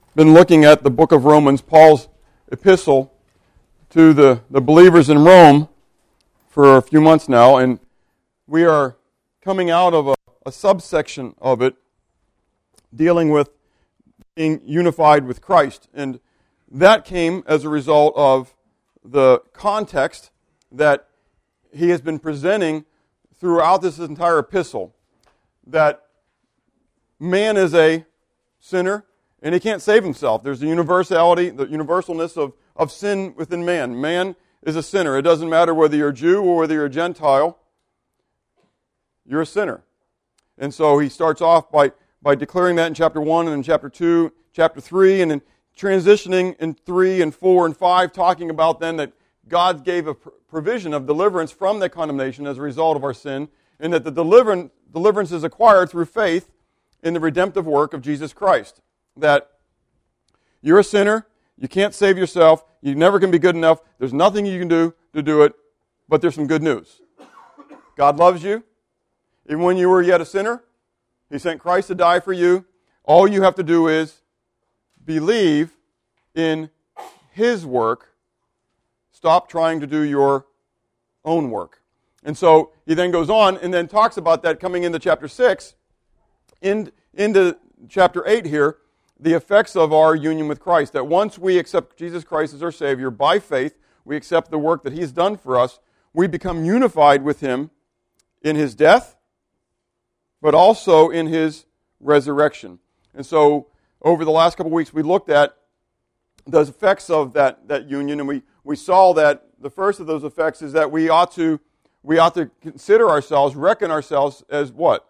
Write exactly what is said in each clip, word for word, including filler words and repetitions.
been looking at the book of Romans, Paul's epistle to the, the believers in Rome for a few months now, and we are coming out of a, a subsection of it dealing with being unified with Christ. And that came as a result of the context that he has been presenting throughout this entire epistle, that man is a sinner and he can't save himself. There's the universality, the universalness of, of sin within man. Man is a sinner. It doesn't matter whether you're a Jew or whether you're a Gentile. You're a sinner. And so he starts off by, by declaring that in chapter one and in chapter two, chapter three, and then transitioning in three and four and five, talking about then that God gave a provision of deliverance from that condemnation as a result of our sin, and that the deliverance, deliverance is acquired through faith in the redemptive work of Jesus Christ. That you're a sinner, you can't save yourself, you never can be good enough, there's nothing you can do to do it, but there's some good news. God loves you. Even when you were yet a sinner, He sent Christ to die for you. All you have to do is believe in His work. Stop trying to do your own work. And so he then goes on and then talks about that coming into chapter six. In, into chapter eight here, the effects of our union with Christ. That once we accept Jesus Christ as our Savior by faith, we accept the work that He's done for us, we become unified with Him in His death, but also in His resurrection. And so over the last couple of weeks, we looked at the effects of that, that union, and we, we saw that the first of those effects is that we ought to we ought to consider ourselves, reckon ourselves as what?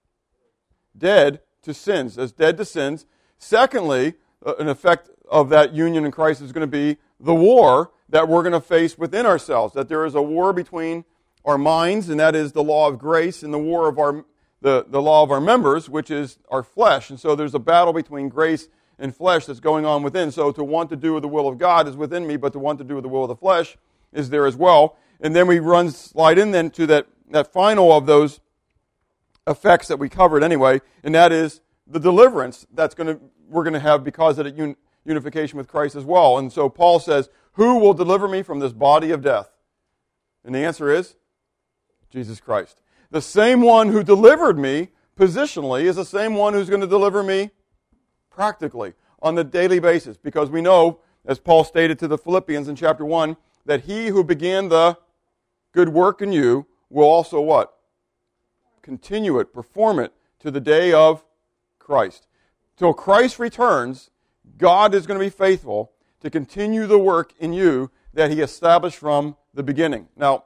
Dead to sins, as dead to sins. Secondly, an effect of that union in Christ is going to be the war that we're going to face within ourselves, that there is a war between our minds, and that is the law of grace, and the war of our the, the law of our members, which is our flesh. And so there's a battle between grace and flesh that's going on within. So to want to do the will of God is within me, but to want to do the will of the flesh is there as well. And then we run slide in then to that, that final of those effects that we covered anyway, and that is the deliverance that's going to we're going to have because of the un, unification with Christ as well. And so Paul says, "Who will deliver me from this body of death?" And the answer is Jesus Christ. The same one who delivered me positionally is the same one who's going to deliver me practically on a daily basis, because we know, as Paul stated to the Philippians in chapter one, that he who began the good work in you will also what? Continue it, perform it to the day of Christ. Till Christ returns, God is going to be faithful to continue the work in you that He established from the beginning. Now,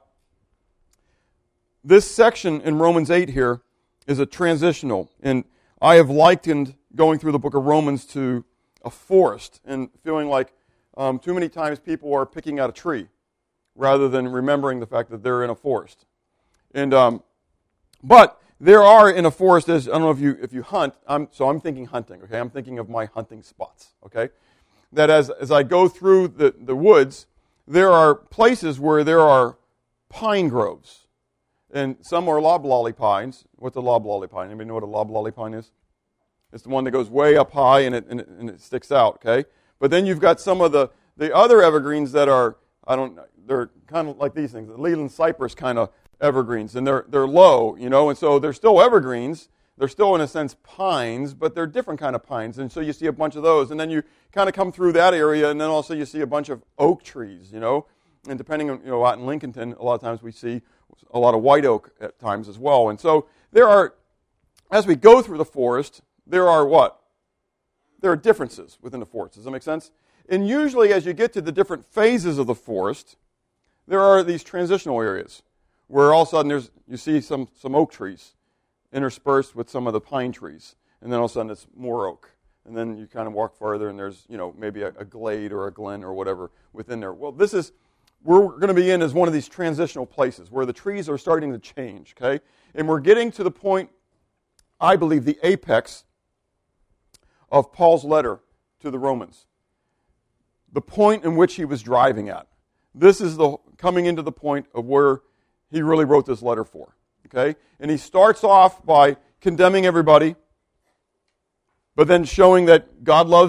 this section in Romans eight here is a transitional, and I have likened going through the book of Romans to a forest and feeling like um, too many times people are picking out a tree rather than remembering the fact that they're in a forest. And um, but there are in a forest, as I don't know if you if you hunt, I'm, so I'm thinking hunting, okay? I'm thinking of my hunting spots, okay? That as, as I go through the, the woods, there are places where there are pine groves. And some are loblolly pines. What's a loblolly pine? Anybody know what a loblolly pine is? It's the one that goes way up high and it, and it, and it sticks out, okay? But then you've got some of the, the other evergreens that are, I don't know, they're kind of like these things, the Leland cypress kind of evergreens, and they're they're low, you know, and so they're still evergreens. They're still, in a sense, pines, but they're different kind of pines, and so you see a bunch of those, and then you kind of come through that area, and then also you see a bunch of oak trees, you know, and depending on, you know, out in Lincolnton, a lot of times we see a lot of white oak at times as well, and so there are, as we go through the forest, there are what? There are differences within the forest. Does that make sense? And usually, as you get to the different phases of the forest, there are these transitional areas where all of a sudden there's you see some, some oak trees interspersed with some of the pine trees, and then all of a sudden it's more oak. And then you kind of walk farther and there's, you know, maybe a, a glade or a glen or whatever within there. Well, this is, we're going to be in as one of these transitional places where the trees are starting to change, okay? And we're getting to the point, I believe, the apex of Paul's letter to the Romans. The point in which he was driving at. This is the coming into the point of where he really wrote this letter for. Okay? And he starts off by condemning everybody, but then showing that God loves them,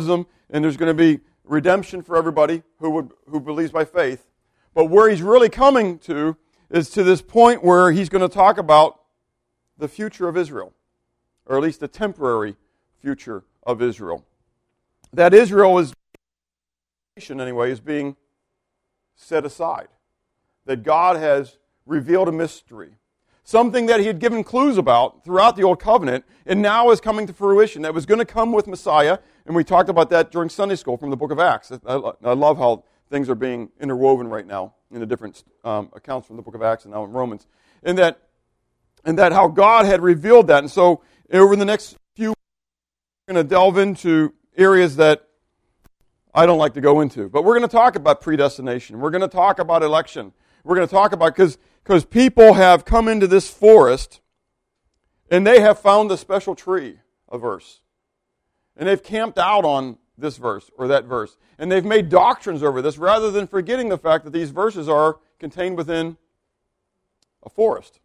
and there's going to be redemption for everybody who would who believes by faith. But where he's really coming to is to this point where he's going to talk about the future of Israel, or at least the temporary future of Israel. That Israel is, anyway, is being set aside. That God has revealed a mystery. Something that he had given clues about throughout the Old Covenant, and now is coming to fruition. That was going to come with Messiah, and we talked about that during Sunday school from the book of Acts. I, I love how things are being interwoven right now in the different um, accounts from the book of Acts and now in Romans. And that, and that how God had revealed that. And so over the next few weeks, we're going to delve into areas that I don't like to go into. But we're going to talk about predestination. We're going to talk about election. We're going to talk about, because because people have come into this forest and they have found the special tree, a verse. And they've camped out on this verse or that verse. And they've made doctrines over this rather than forgetting the fact that these verses are contained within a forest.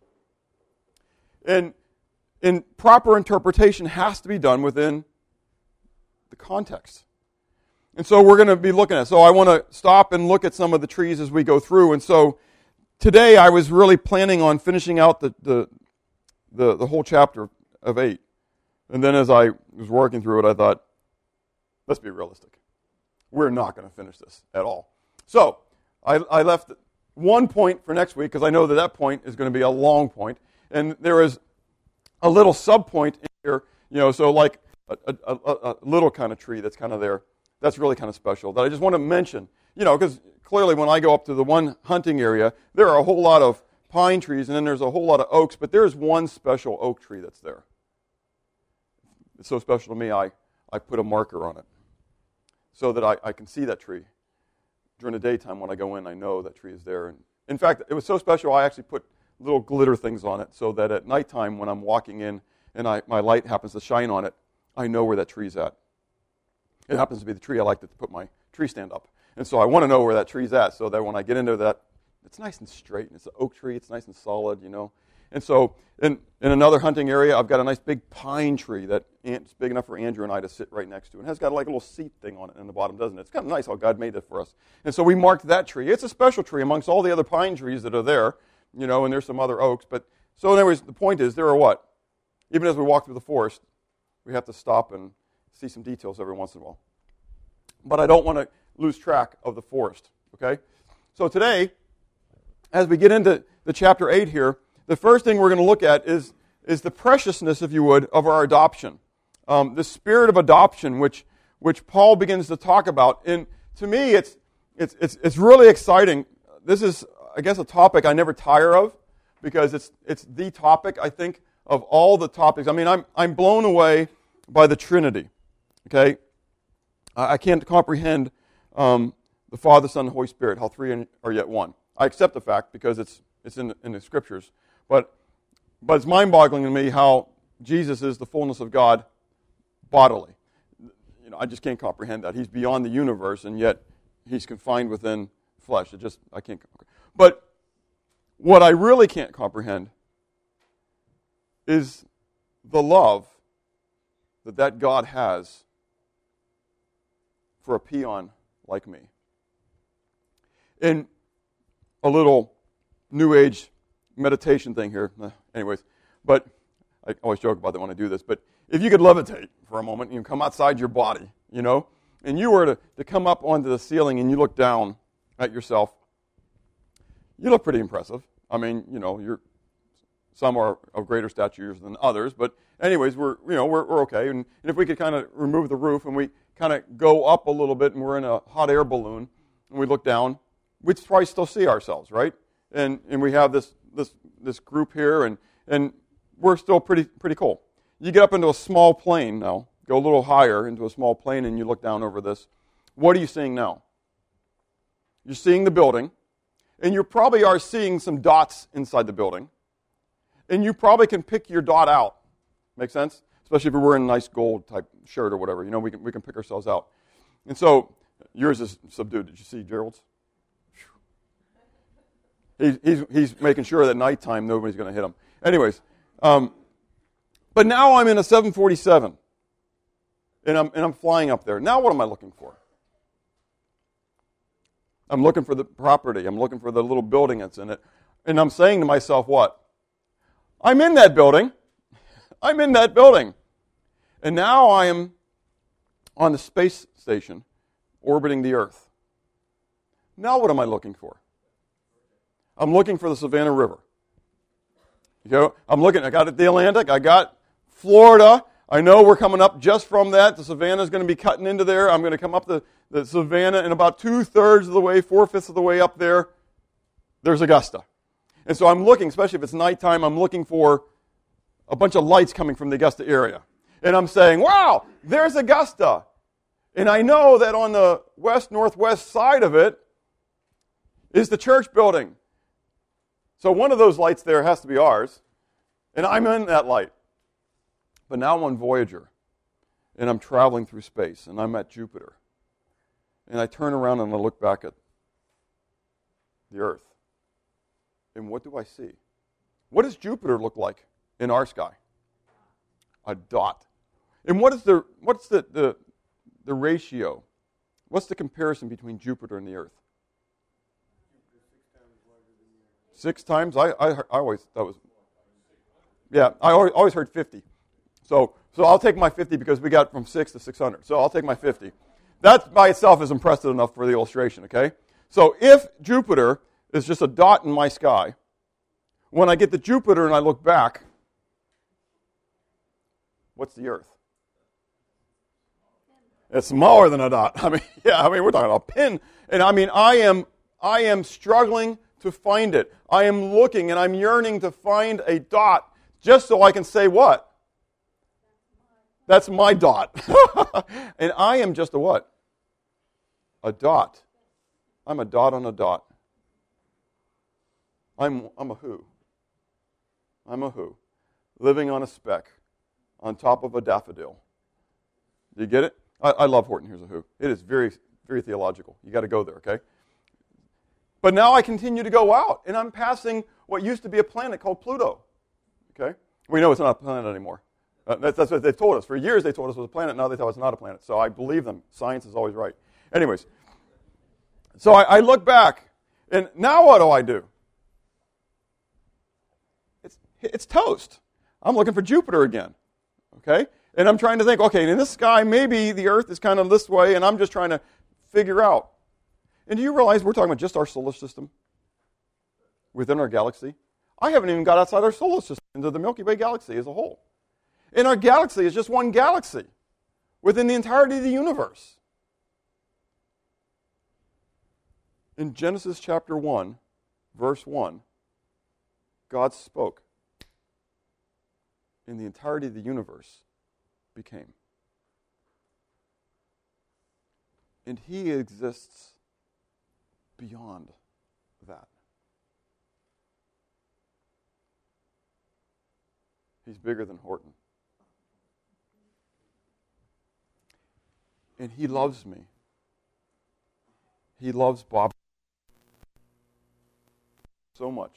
And, and proper interpretation has to be done within the context. And so we're going to be looking at it. So I want to stop and look at some of the trees as we go through. And so today I was really planning on finishing out the, the, the, the whole chapter of eight. And then as I was working through it, I thought, let's be realistic. We're not going to finish this at all. So I, I left one point for next week because I know that that point is going to be a long point. And there is a little sub-point in here, you know, so like a, a, a, a little kind of tree that's kind of there. That's really kind of special that I just want to mention, you know, because clearly when I go up to the one hunting area, there are a whole lot of pine trees and then there's a whole lot of oaks, but there's one special oak tree that's there. It's so special to me, I, I put a marker on it so that I, I can see that tree. During the daytime when I go in, I know that tree is there. And in fact, it was so special, I actually put little glitter things on it so that at nighttime when I'm walking in and I, my light happens to shine on it, I know where that tree's at. It happens to be the tree I like to put my tree stand up. And so I want to know where that tree's at so that when I get into that, it's nice and straight. And it's an oak tree. It's nice and solid, you know. And so in, in another hunting area, I've got a nice big pine tree that it's big enough for Andrew and I to sit right next to. And it has got like a little seat thing on it in the bottom, doesn't it? It's kind of nice how God made it for us. And so we marked that tree. It's a special tree amongst all the other pine trees that are there, you know, and there's some other oaks. But so anyways, the point is, there are what? Even as we walk through the forest, we have to stop and see some details every once in a while. But I don't want to lose track of the forest, okay? So today, as we get into the chapter eight here, the first thing we're going to look at is, is the preciousness, if you would, of our adoption. Um, the spirit of adoption, which which Paul begins to talk about. And to me, it's it's it's it's really exciting. This is, I guess, a topic I never tire of because it's it's the topic, I think, of all the topics. I mean, I'm I'm blown away by the Trinity, okay? I can't comprehend um, the Father, Son, and Holy Spirit, how three are yet one. I accept the fact because it's it's in, in the Scriptures. But but it's mind-boggling to me how Jesus is the fullness of God bodily. You know, I just can't comprehend that. He's beyond the universe, and yet he's confined within flesh. It just, I can't. But what I really can't comprehend is the love that that God has for a peon like me. In a little New Age meditation thing here, anyways, but I always joke about that when I do this, but if you could levitate for a moment and you come outside your body, you know, and you were to, to come up onto the ceiling and you look down at yourself, you look pretty impressive. I mean, you know, you're some are of greater stature than others, but anyways, we're you know we're, we're okay. And, and if we could kind of remove the roof and we kind of go up a little bit, and we're in a hot air balloon, and we look down, we'd probably still see ourselves, right? And and we have this this this group here, and and we're still pretty pretty cool. You get up into a small plane now, go a little higher into a small plane, and you look down over this. What are you seeing now? You're seeing the building, and you probably are seeing some dots inside the building, and you probably can pick your dot out. Make sense? Especially if you're wearing a nice gold type shirt or whatever. You know, we can we can pick ourselves out. And so, yours is subdued. Did you see Gerald's? He, he's he's making sure that nighttime nobody's going to hit him. Anyways, um, but now I'm in a seven forty-seven. And I'm, and I'm flying up there. Now what am I looking for? I'm looking for the property. I'm looking for the little building that's in it. And I'm saying to myself, what? I'm in that building. I'm in that building. And now I am on the space station orbiting the Earth. Now what am I looking for? I'm looking for the Savannah River. You know, I'm looking, I got the Atlantic, I got Florida. I know we're coming up just from that. The Savannah is going to be cutting into there. I'm going to come up the, the Savannah, and about two-thirds of the way, four-fifths of the way up there, there's Augusta. And so I'm looking, especially if it's nighttime, I'm looking for a bunch of lights coming from the Augusta area. And I'm saying, wow, there's Augusta. And I know that on the west-northwest side of it is the church building. So one of those lights there has to be ours. And I'm in that light. But now I'm on Voyager. And I'm traveling through space. And I'm at Jupiter. And I turn around and I look back at the Earth. And what do I see? What does Jupiter look like in our sky? A dot. And what is the what's the, the, the ratio? What's the comparison between Jupiter and the Earth? Six times? I, I, I always, that was, yeah, I always, always heard fifty. So, so I'll take my fifty because we got from six to six hundred. So I'll take my fifty. That by itself is impressive enough for the illustration, okay? So if Jupiter is just a dot in my sky, when I get to Jupiter and I look back, what's the Earth? It's smaller than a dot. I mean, yeah, I mean, we're talking about a pin. And I mean, I am, I am struggling to find it. I am looking and I'm yearning to find a dot just so I can say what? That's my dot. And I am just a what? A dot. I'm a dot on a dot. I'm, I'm a who? I'm a who? Living on a speck on top of a daffodil. Do you get it? I, I love Horton Hears a Who. It is very, very theological. You got to go there, okay? But now I continue to go out, and I'm passing what used to be a planet called Pluto. Okay? We know it's not a planet anymore. Uh, that's, that's what they've told us. For years they told us it was a planet. Now they tell us it's not a planet. So I believe them. Science is always right. Anyways, so I, I look back, and now what do I do? It's, it's toast. I'm looking for Jupiter again. Okay? And I'm trying to think, okay, in this sky, maybe the Earth is kind of this way, and I'm just trying to figure out. And do you realize we're talking about just our solar system within our galaxy? I haven't even got outside our solar system into the Milky Way galaxy as a whole. And our galaxy is just one galaxy within the entirety of the universe. In Genesis chapter one, verse one, God spoke, and the entirety of the universe became. And He exists beyond that. He's bigger than Horton. And He loves me. He loves Bob so much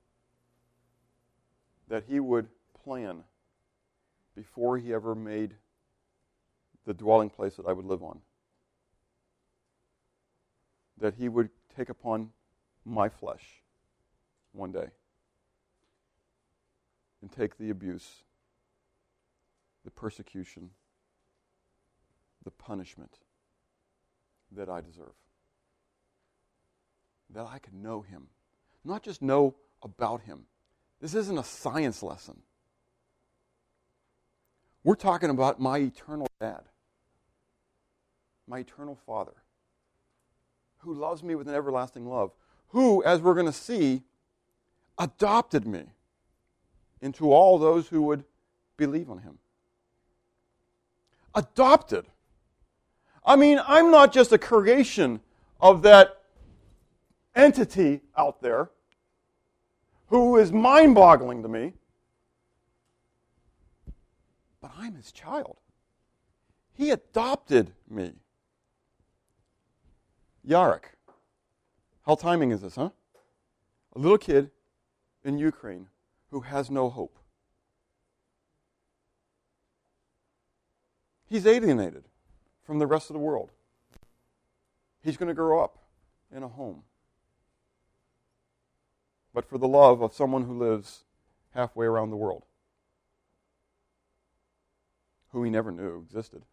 that He would plan before He ever made the dwelling place that I would live on, that He would take upon my flesh one day and take the abuse, the persecution, the punishment that I deserve. That I could know Him. Not just know about Him. This isn't a science lesson. We're talking about my eternal dad, my eternal Father, who loves me with an everlasting love, who, as we're going to see, adopted me into all those who would believe on Him. Adopted. I mean, I'm not just a creation of that entity out there who is mind-boggling to me, but I'm His child. He adopted me. Yarek. How timing is this, huh? A little kid in Ukraine who has no hope. He's alienated from the rest of the world. He's going to grow up in a home. But for the love of someone who lives halfway around the world, who he never knew existed,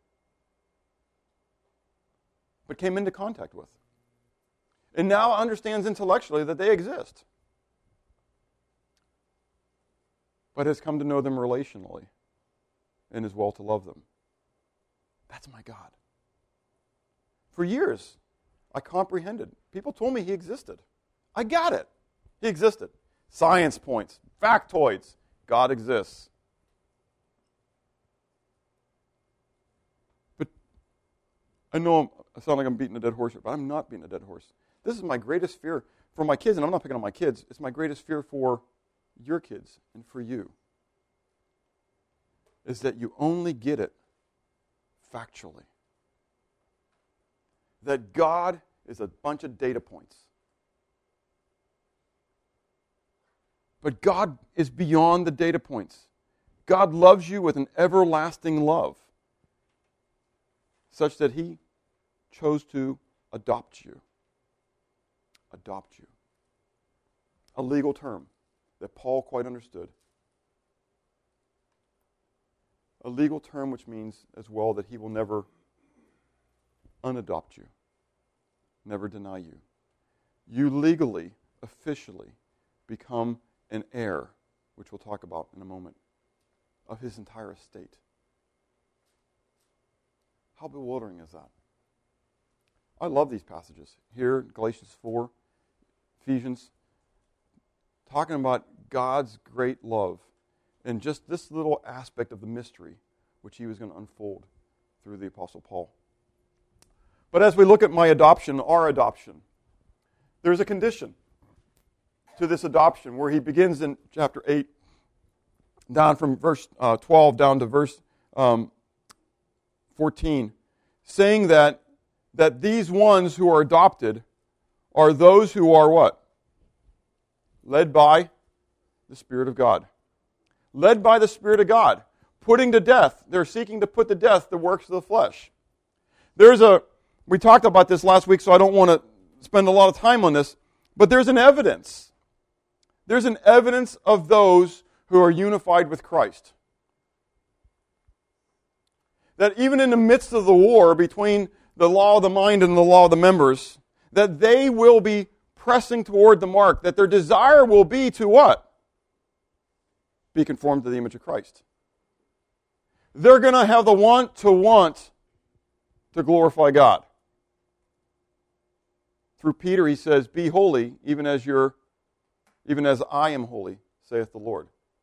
but came into contact with, and now understands intellectually that they exist, but has come to know them relationally and is well to love them. That's my God. For years, I comprehended. People told me he existed. I got it. He existed. Science points, factoids. God exists. But I know I sound like I'm beating a dead horse here, but I'm not beating a dead horse. This is my greatest fear for my kids, and I'm not picking on my kids. It's my greatest fear for your kids and for you, is that you only get it factually. That God is a bunch of data points. But God is beyond the data points. God loves you with an everlasting love, such that he chose to adopt you. Adopt you. A legal term that Paul quite understood. A legal term which means as well that he will never unadopt you, never deny you. You legally, officially become an heir, which we'll talk about in a moment, of his entire estate. How bewildering is that? I love these passages. Here, Galatians four, Ephesians, talking about God's great love and just this little aspect of the mystery which he was going to unfold through the Apostle Paul. But as we look at my adoption, our adoption, there's a condition to this adoption where he begins in chapter eight, down from verse uh, twelve down to verse um, fourteen, saying that, that these ones who are adopted are those who are what? Led by the Spirit of God. Led by the Spirit of God. Putting to death. They're seeking to put to death the works of the flesh. There's a, we talked about this last week, so I don't want to spend a lot of time on this, but there's an evidence. There's an evidence of those who are unified with Christ. That even in the midst of the war between the law of the mind and the law of the members, that they will be pressing toward the mark, that their desire will be to what? Be conformed to the image of Christ. They're going to have the want to want to glorify God. Through Peter he says, "Be holy, even as you're, even as I am holy, saith the Lord."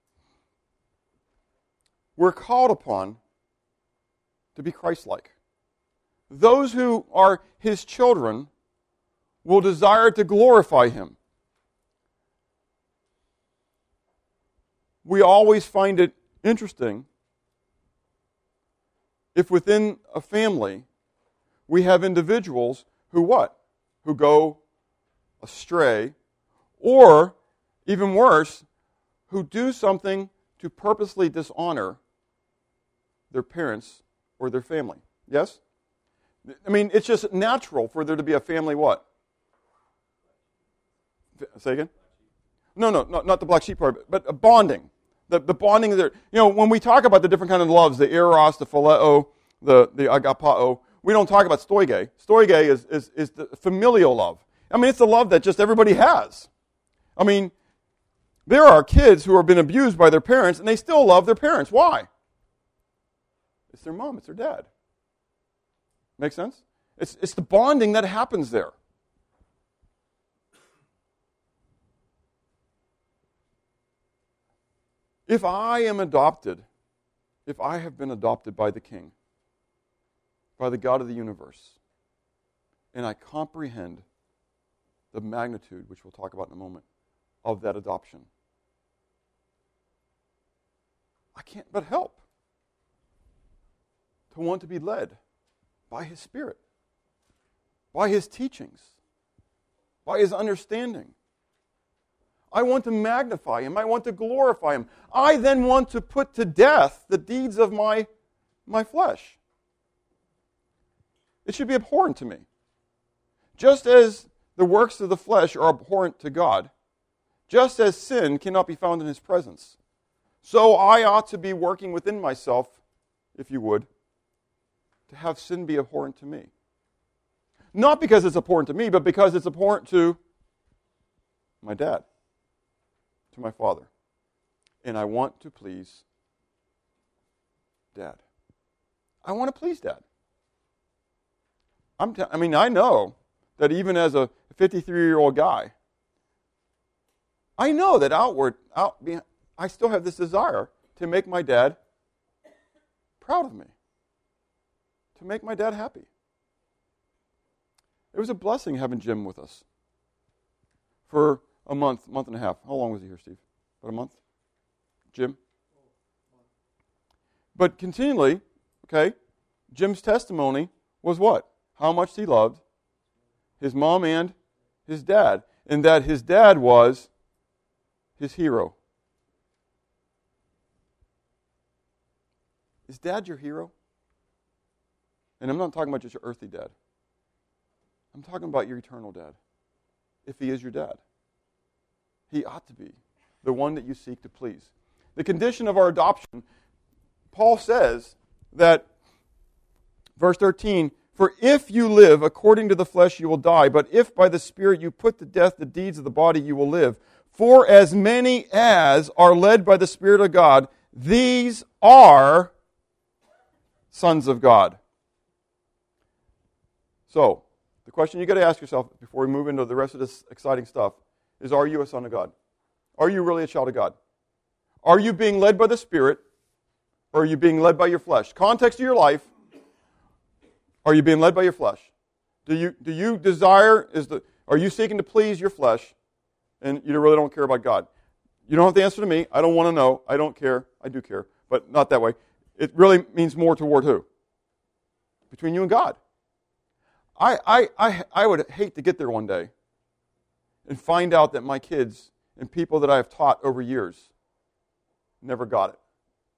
We're called upon to be Christ-like. Those who are his children will desire to glorify him. We always find it interesting if within a family we have individuals who what? Who go astray, or even worse, who do something to purposely dishonor their parents or their family. Yes? I mean, it's just natural for there to be a family what? Say again? No, no, no, not the black sheep part, but a bonding. The, the bonding there. You know, when we talk about the different kind of loves, the eros, the phileo, the, the agapao, we don't talk about storge. Storge is, is, is the familial love. I mean, it's the love that just everybody has. I mean, there are kids who have been abused by their parents, and they still love their parents. Why? It's their mom, it's their dad. Make sense? It's, it's the bonding that happens there. If I am adopted, if I have been adopted by the King, by the God of the universe, and I comprehend the magnitude, which we'll talk about in a moment, of that adoption, I can't but help to want to be led by his Spirit, by his teachings, by his understanding. I want to magnify him. I want to glorify him. I then want to put to death the deeds of my, my flesh. It should be abhorrent to me. Just as the works of the flesh are abhorrent to God, just as sin cannot be found in His presence, so I ought to be working within myself, if you would, to have sin be abhorrent to me. Not because it's abhorrent to me, but because it's abhorrent to my dad, to my father. And I want to please Dad. I want to please Dad. I'm t- I mean, I know that even as a fifty-three-year-old guy, I know that outward, out, I still have this desire to make my dad proud of me, to make my dad happy. It was a blessing having Jim with us for a month, month and a half. How long was he here, Steve? About a month? Jim? But continually, okay, Jim's testimony was what? How much he loved his mom and his dad, and that his dad was his hero. Is Dad your hero? And I'm not talking about just your earthly dad. I'm talking about your eternal dad. If he is your dad, he ought to be the one that you seek to please. The condition of our adoption, Paul says that, verse thirteen, for if you live according to the flesh, you will die. But if by the Spirit you put to death the deeds of the body, you will live. For as many as are led by the Spirit of God, these are sons of God. So, the question you got to ask yourself before we move into the rest of this exciting stuff is, are you a son of God? Are you really a child of God? Are you being led by the Spirit, or are you being led by your flesh? Context of your life. Are you being led by your flesh? Do you do you desire, is the are you seeking to please your flesh, and you really don't care about God? You don't have the answer to me. I don't want to know. I don't care. I do care, but not that way. It really means more toward who? Between you and God. I I I, I would hate to get there one day and find out that my kids and people that I have taught over years never got it.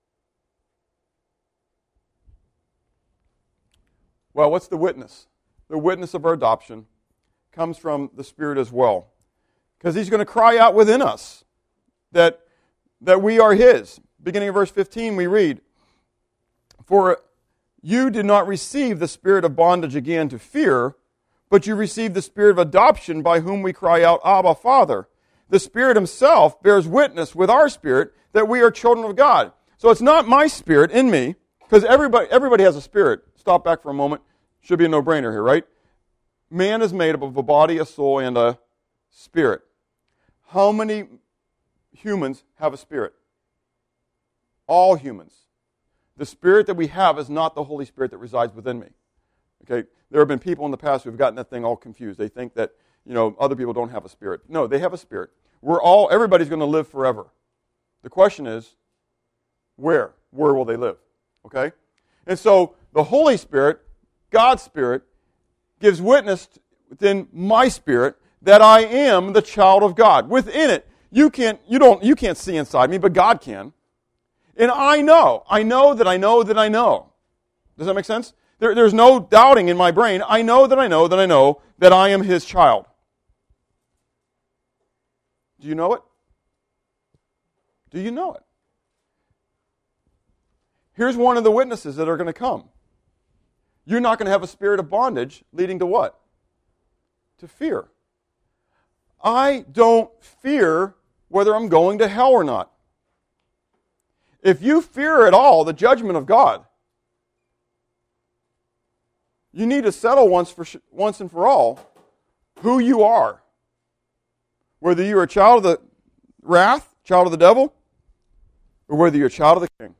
Well, what's the witness? The witness of our adoption comes from the Spirit as well. Because He's going to cry out within us that, that we are His. Beginning of verse fifteen, we read, for you did not receive the spirit of bondage again to fear, but you received the spirit of adoption by whom we cry out, Abba, Father. The Spirit Himself bears witness with our spirit that we are children of God. So it's not my spirit in me, because everybody, everybody has a spirit. Stop back for a moment. Should be a no-brainer here, right? Man is made up of a body, a soul, and a spirit. How many humans have a spirit? All humans. The spirit that we have is not the Holy Spirit that resides within me. Okay? There have been people in the past who have gotten that thing all confused. They think that, you know, other people don't have a spirit. No, they have a spirit. We're all, everybody's going to live forever. The question is, where? Where will they live? Okay? And so, the Holy Spirit, God's Spirit, gives witness within my spirit that I am the child of God. Within it, you can't, you don't, you can't see inside me, but God can. And I know, I know that I know that I know. Does that make sense? There, there's no doubting in my brain. I know that I know that I know that I am His child. Do you know it? Do you know it? Here's one of the witnesses that are going to come. You're not going to have a spirit of bondage leading to what? To fear. I don't fear whether I'm going to hell or not. If you fear at all the judgment of God, you need to settle once for once and for all who you are. Whether you're a child of the wrath, child of the devil, or whether you're a child of the King.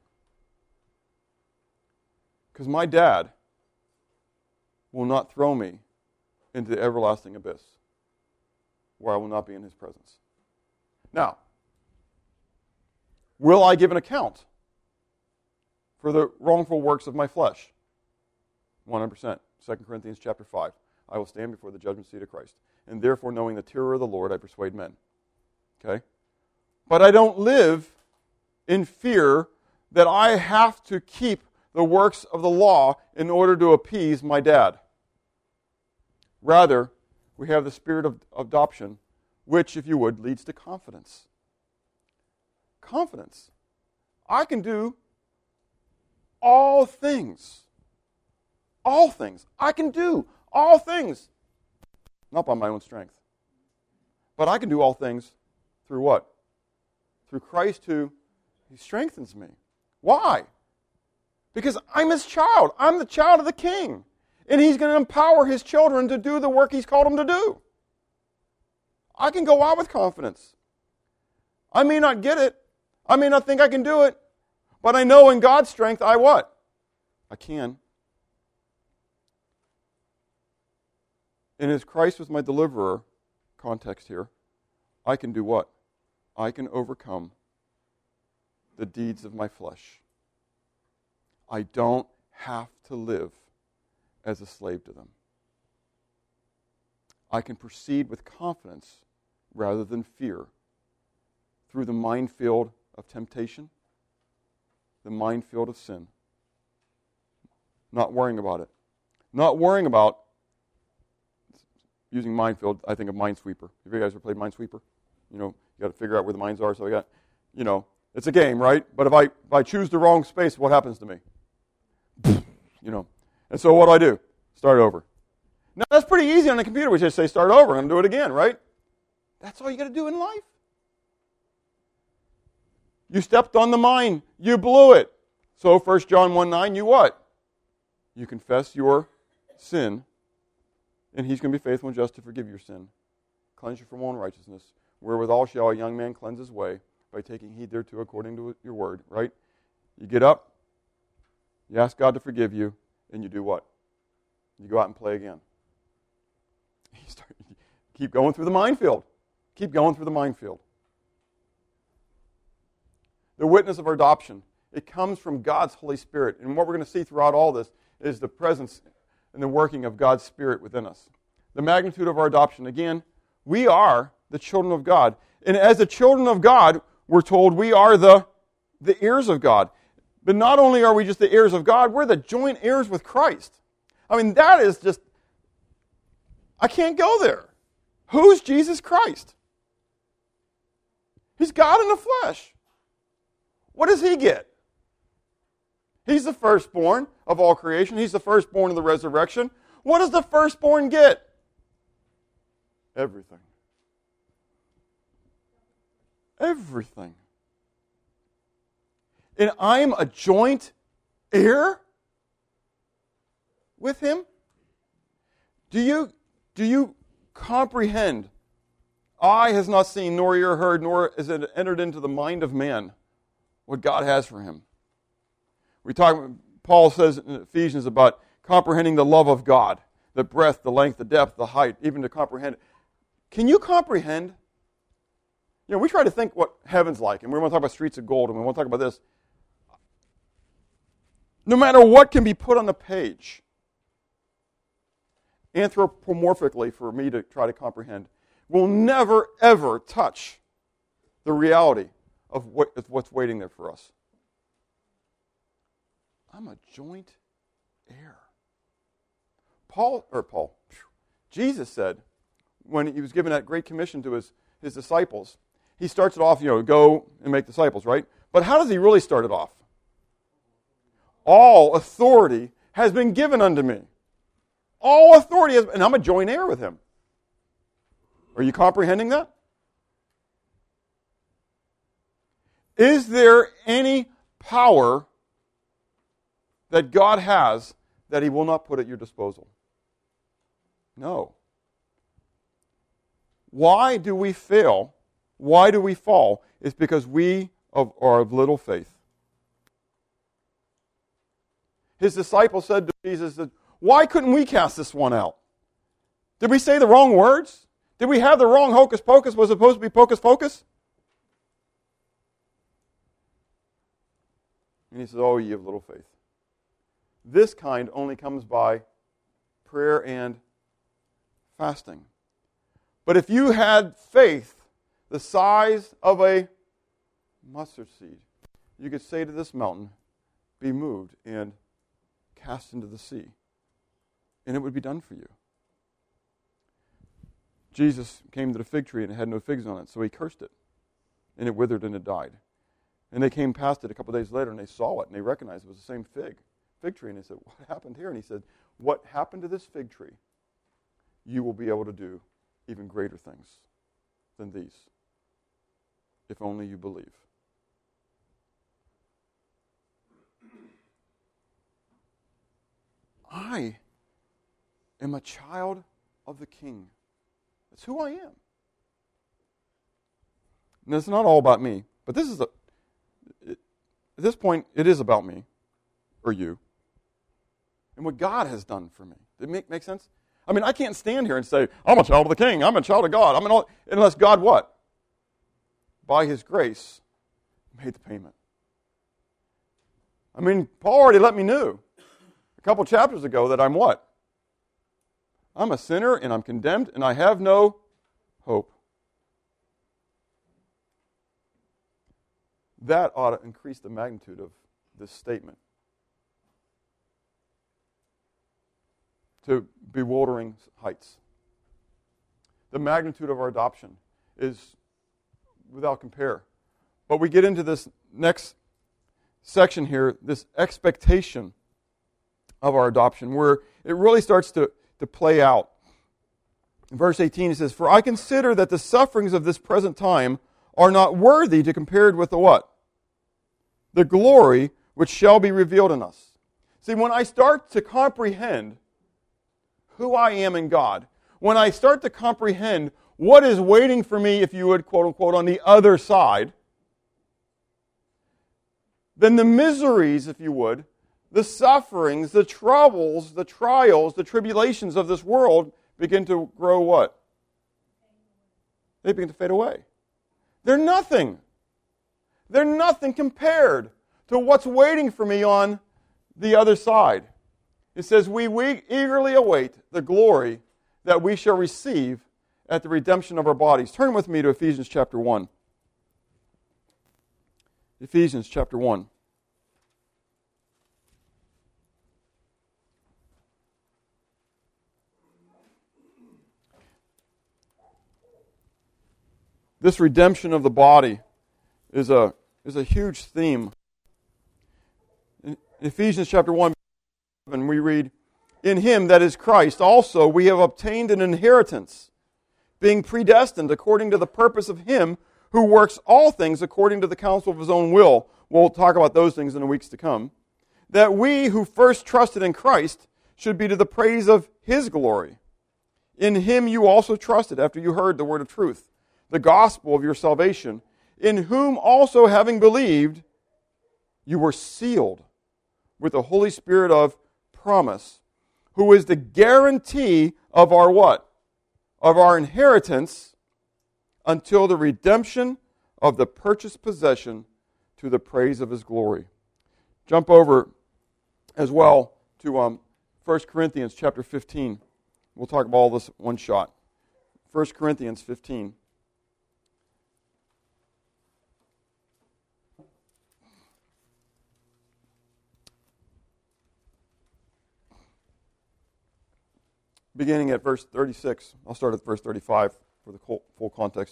Because my dad will not throw me into the everlasting abyss where I will not be in His presence. Now, will I give an account for the wrongful works of my flesh? one hundred percent. Second Corinthians chapter five. I will stand before the judgment seat of Christ. And therefore, knowing the terror of the Lord, I persuade men. Okay? But I don't live in fear that I have to keep the works of the law in order to appease my dad. Rather, we have the spirit of adoption, which, if you would, leads to confidence. Confidence. I can do all things. All things. I can do all things. Not by my own strength. But I can do all things through what? Through Christ who he strengthens me. Why? Because I'm his child. I'm the child of the King. And he's going to empower his children to do the work he's called them to do. I can go out with confidence. I may not get it. I may not think I can do it. But I know in God's strength, I what? I can. And as Christ was my deliverer, context here, I can do what? I can overcome the deeds of my flesh. I don't have to live as a slave to them. I can proceed with confidence rather than fear through the minefield of temptation, the minefield of sin. Not worrying about it. Not worrying about using minefield. I think of Minesweeper. Have you guys ever played Minesweeper? You know, you got to figure out where the mines are. So I got, you know, it's a game, right? But if I if I choose the wrong space, what happens to me? You know. And so what do I do? Start over. Now that's pretty easy on a computer. We just say start over and do it again, right? That's all you got to do in life. You stepped on the mine. You blew it. So First John one nine, you what? You confess your sin, and he's going to be faithful and just to forgive your sin, cleanse you from all unrighteousness. Wherewithal shall a young man cleanse his way, by taking heed thereto according to your word, right? You get up, you ask God to forgive you, and you do what? You go out and play again. You start, keep going through the minefield. Keep going through the minefield. The witness of our adoption, it comes from God's Holy Spirit. And what we're going to see throughout all this is the presence and the working of God's Spirit within us. The magnitude of our adoption. Again, we are the children of God. And as the children of God, we're told we are the, the heirs of God. But not only are we just the heirs of God, we're the joint heirs with Christ. I mean, that is just, I can't go there. Who's Jesus Christ? He's God in the flesh. What does he get? He's the firstborn of all creation. He's the firstborn of the resurrection. What does the firstborn get? Everything. Everything. And I'm a joint heir with him? Do you, do you comprehend? Eye has not seen, nor ear heard, nor has it entered into the mind of man what God has for him. We talk, Paul says in Ephesians about comprehending the love of God, the breadth, the length, the depth, the height, even to comprehend it. Can you comprehend? You know, we try to think what heaven's like, and we want to talk about streets of gold, and we want to talk about this. No matter what can be put on the page, anthropomorphically for me to try to comprehend, will never, ever touch the reality of what, of what's waiting there for us. I'm a joint heir. Paul, or Paul, Jesus said, when he was given that great commission to his, his disciples, he starts it off, you know, go and make disciples, right? But how does he really start it off? All authority has been given unto me. All authority has, and I'm a joint heir with him. Are you comprehending that? Is there any power that God has that he will not put at your disposal? No. Why do we fail? Why do we fall? It's because we are of little faith. His disciples said to Jesus, why couldn't we cast this one out? Did we say the wrong words? Did we have the wrong hocus pocus? Was it supposed to be pocus focus? And he says, oh, ye of little faith. This kind only comes by prayer and fasting. But if you had faith the size of a mustard seed, you could say to this mountain, be moved and cast into the sea. And it would be done for you. Jesus came to the fig tree and it had no figs on it, so he cursed it. And it withered and it died. And they came past it a couple days later and they saw it and they recognized it was the same fig, fig tree. And they said, what happened here? And he said, what happened to this fig tree, you will be able to do even greater things than these, if only you believe. I am a child of the King. That's who I am. And it's not all about me, but this is a, it, at this point, it is about me, or you, and what God has done for me. Does it make, make sense? I mean, I can't stand here and say, I'm a child of the King, I'm a child of God, I'm an all, unless God what? By His grace, made the payment. I mean, Paul already let me know a couple chapters ago that I'm what? I'm a sinner and I'm condemned and I have no hope. That ought to increase the magnitude of this statement to bewildering heights. The magnitude of our adoption is without compare. But we get into this next section here, this expectation of our adoption, where it really starts to, to play out. In verse eighteen, it says, For I consider that the sufferings of this present time are not worthy to compared with the what? The glory which shall be revealed in us. See, when I start to comprehend who I am in God, when I start to comprehend what is waiting for me, if you would, quote unquote, on the other side, then the miseries, if you would, the sufferings, the troubles, the trials, the tribulations of this world begin to grow what? They begin to fade away. They're nothing. They're nothing compared to what's waiting for me on the other side. It says, we, we eagerly await the glory that we shall receive at the redemption of our bodies. Turn with me to Ephesians chapter one. Ephesians chapter one. This redemption of the body is a, is a huge theme. In Ephesians chapter one, we read, In Him, that is Christ, also we have obtained an inheritance, being predestined according to the purpose of Him who works all things according to the counsel of His own will. We'll talk about those things in the weeks to come. That we who first trusted in Christ should be to the praise of His glory. In Him you also trusted after you heard the word of truth, the gospel of your salvation, in whom also having believed, you were sealed with the Holy Spirit of promise, who is the guarantee of our what? Of our inheritance until the redemption of the purchased possession to the praise of His glory. Jump over as well to um, First Corinthians chapter fifteen. We'll talk about all this one shot. First Corinthians fifteen. Beginning at verse thirty-six. I'll start at verse thirty-five for the full context.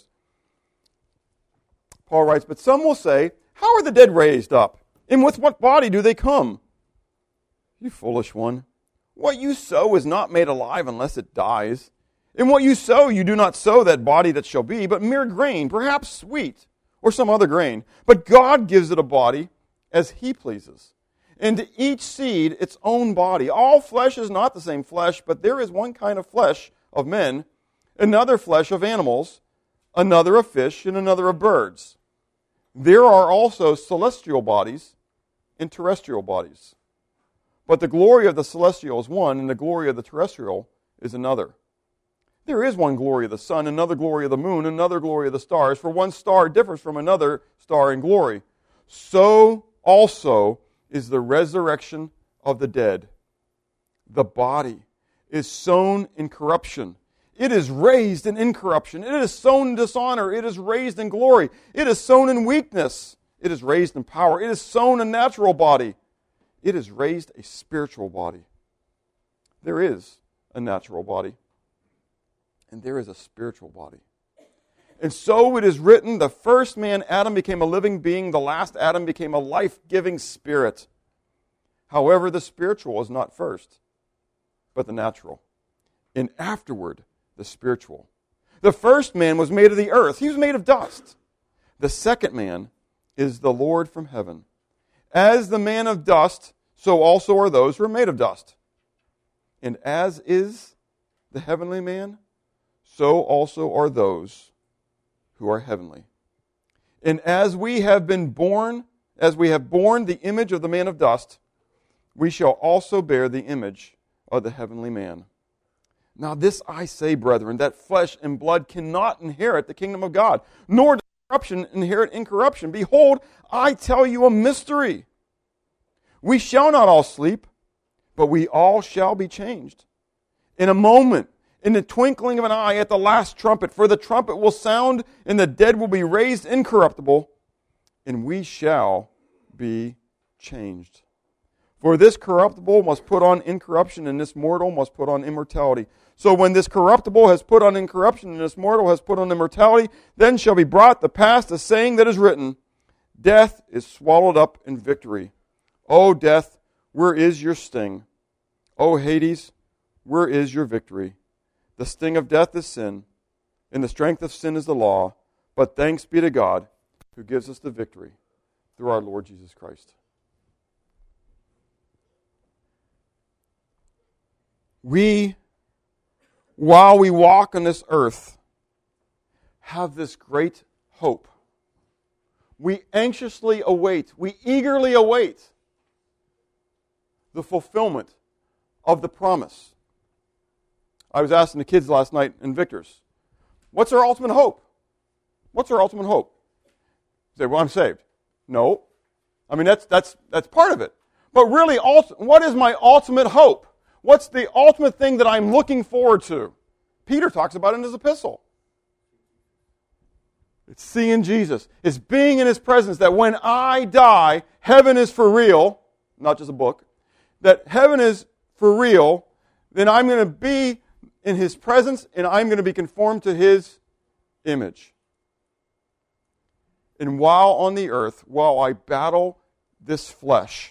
Paul writes, But some will say, How are the dead raised up? And with what body do they come? You foolish one. What you sow is not made alive unless it dies. And what you sow, you do not sow that body that shall be, but mere grain, perhaps wheat, or some other grain. But God gives it a body as He pleases. And to each seed its own body. All flesh is not the same flesh, but there is one kind of flesh of men, another flesh of animals, another of fish, and another of birds. There are also celestial bodies and terrestrial bodies. But the glory of the celestial is one, and the glory of the terrestrial is another. There is one glory of the sun, another glory of the moon, another glory of the stars, for one star differs from another star in glory. So also is the resurrection of the dead. The body is sown in corruption. It is raised in incorruption. It is sown in dishonor. It is raised in glory. It is sown in weakness. It is raised in power. It is sown a natural body. It is raised a spiritual body. There is a natural body. and there is a spiritual body. And so it is written, the first man, Adam, became a living being. The last Adam became a life-giving spirit. However, the spiritual is not first, but the natural. And afterward, the spiritual. The first man was made of the earth. He was made of dust. The second man is the Lord from heaven. As the man of dust, so also are those who are made of dust. And as is the heavenly man, so also are those who are heavenly. And as we have been born, as we have borne the image of the man of dust, we shall also bear the image of the heavenly man. Now this I say, brethren, that flesh and blood cannot inherit the kingdom of God, nor does corruption inherit incorruption. Behold, I tell you a mystery. We shall not all sleep, but we all shall be changed. In a moment, in the twinkling of an eye, at the last trumpet, for the trumpet will sound, and the dead will be raised incorruptible, and we shall be changed. For this corruptible must put on incorruption, and this mortal must put on immortality. So when this corruptible has put on incorruption, and this mortal has put on immortality, then shall be brought to pass the saying that is written, death is swallowed up in victory. O death, where is your sting? O Hades, where is your victory? The sting of death is sin, and the strength of sin is the law. But thanks be to God, who gives us the victory through our Lord Jesus Christ. We, while we walk on this earth, have this great hope. We anxiously await, we eagerly await the fulfillment of the promise. I was asking the kids last night in Victor's, what's our ultimate hope? What's our ultimate hope? They say, well, I'm saved. No. I mean, that's that's that's part of it. But really, what is my ultimate hope? What's the ultimate thing that I'm looking forward to? Peter talks about it in his epistle. It's seeing Jesus. It's being in His presence, that when I die, heaven is for real, not just a book, that heaven is for real, then I'm going to be in His presence and I'm going to be conformed to His image. And while on the earth, while I battle this flesh,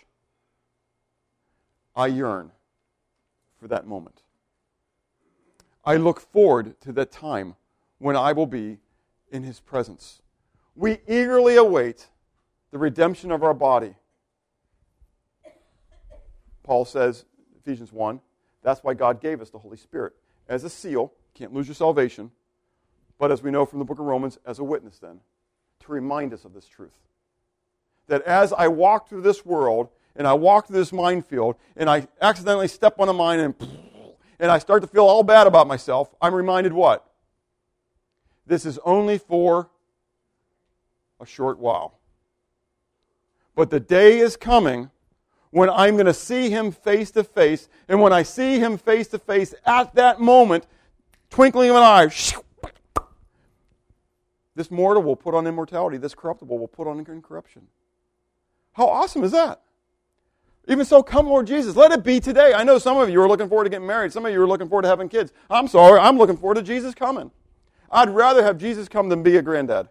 I yearn for that moment. I look forward to that time when I will be in His presence. We eagerly await the redemption of our body. Paul says, Ephesians one, that's why God gave us the Holy Spirit as a seal. Can't lose your salvation. But as we know from the book of Romans, as a witness then, to remind us of this truth. That as I walk through this world, and I walk through this minefield, and I accidentally step on a mine, and, and I start to feel all bad about myself, I'm reminded what? This is only for a short while. But the day is coming when I'm going to see Him face to face, and when I see Him face to face, at that moment, twinkling of an eye, this mortal will put on immortality, this corruptible will put on incorruption. How awesome is that? Even so, come Lord Jesus, let it be today. I know some of you are looking forward to getting married. Some of you are looking forward to having kids. I'm sorry, I'm looking forward to Jesus coming. I'd rather have Jesus come than be a granddad.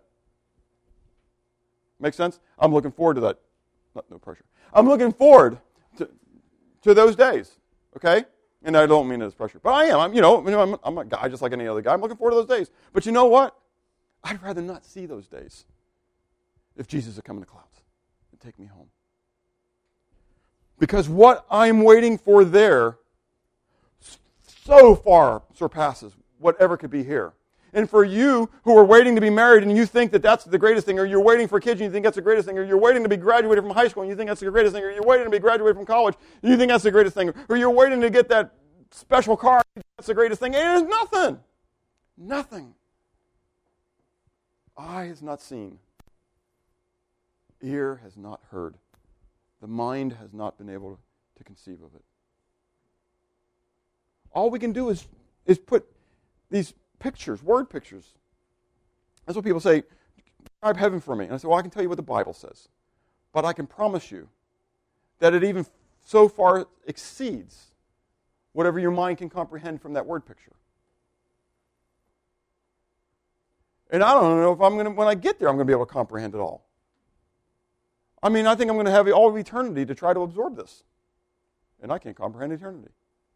Make sense? I'm looking forward to that. No, no pressure. I'm looking forward to, to those days, okay? And I don't mean it as pressure, but I am. I'm, you know, I'm, I'm a guy just like any other guy. I'm looking forward to those days. But you know what? I'd rather not see those days if Jesus would come in the clouds and take me home. Because what I'm waiting for there so far surpasses whatever could be here. And for you who are waiting to be married and you think that that's the greatest thing, or you're waiting for kids and you think that's the greatest thing, or you're waiting to be graduated from high school and you think that's the greatest thing, or you're waiting to be graduated from college and you think that's the greatest thing, or you're waiting to get that special car and you think that's the greatest thing, and it's nothing. Nothing. Eye has not seen. Ear has not heard. The mind has not been able to conceive of it. All we can do is, is put these pictures, word pictures. That's what people say, describe heaven for me. And I say, well, I can tell you what the Bible says. But I can promise you that it even so far exceeds whatever your mind can comprehend from that word picture. And I don't know if I'm going to, when I get there, I'm going to be able to comprehend it all. I mean, I think I'm going to have all of eternity to try to absorb this. And I can't comprehend eternity.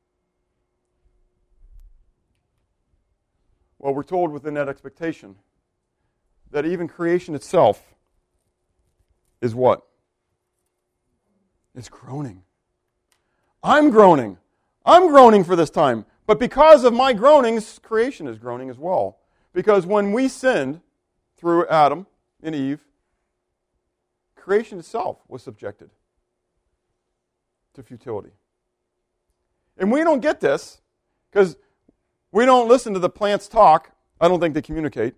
Well, we're told within that expectation that even creation itself is what? It's groaning. I'm groaning. I'm groaning for this time. But because of my groanings, creation is groaning as well. Because when we sinned through Adam and Eve, creation itself was subjected to futility. And we don't get this because we don't listen to the plants talk. I don't think they communicate.